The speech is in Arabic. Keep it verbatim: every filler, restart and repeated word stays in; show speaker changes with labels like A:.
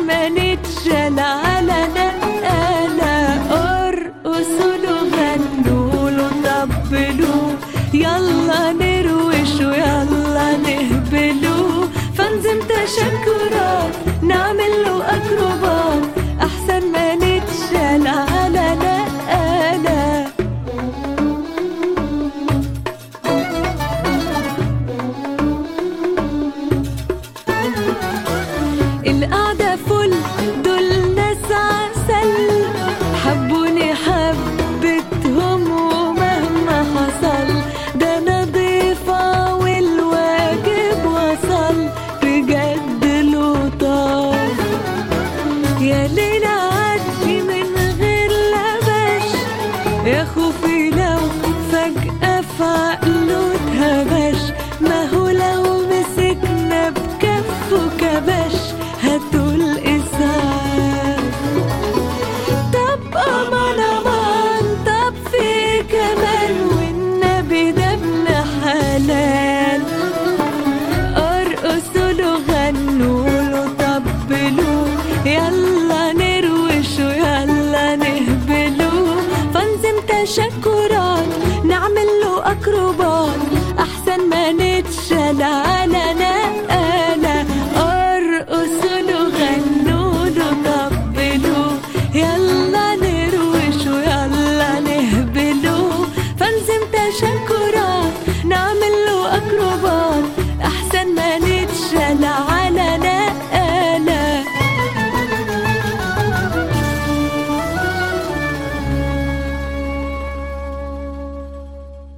A: ما نتشال على نقالة. ارقصوا له غنوا له طبلوا يلا نروشوا يلا نهبلوا. فنزم تشكرات نعمل له أكروبات أحسن ما نتشال على نقالة. القعدة فل دول ناس عسل حبوني حبتهم ومهما حصل ده نضيفة والواجب وصل بجد لطاف. يا ليل عدي من غير لبش يا خوفي لو فجأة في عقله اتهبش. ما هو لو مسكنا بكفه كبش هاتوا الإسعاف. طب أمان أمان طب في كمان والنبي ده ابن حلال. ارقصوا له غنوا له طبلوا يلا نروشوا يلا نهبلوا. فنزم تشكرات نعمل له أكروبات